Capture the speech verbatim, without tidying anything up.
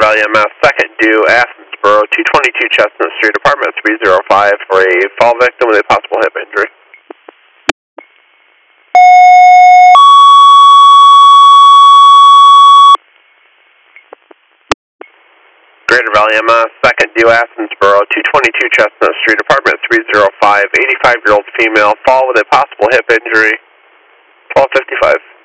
Valley M S, second due, Athensboro, two twenty-two Chestnut Street, apartment three oh five, for a fall victim with a possible hip injury. Greater Valley M S, second due, Athensboro, two twenty-two Chestnut Street, apartment three oh five, eighty-five-year-old female, fall with a possible hip injury, twelve fifty-five.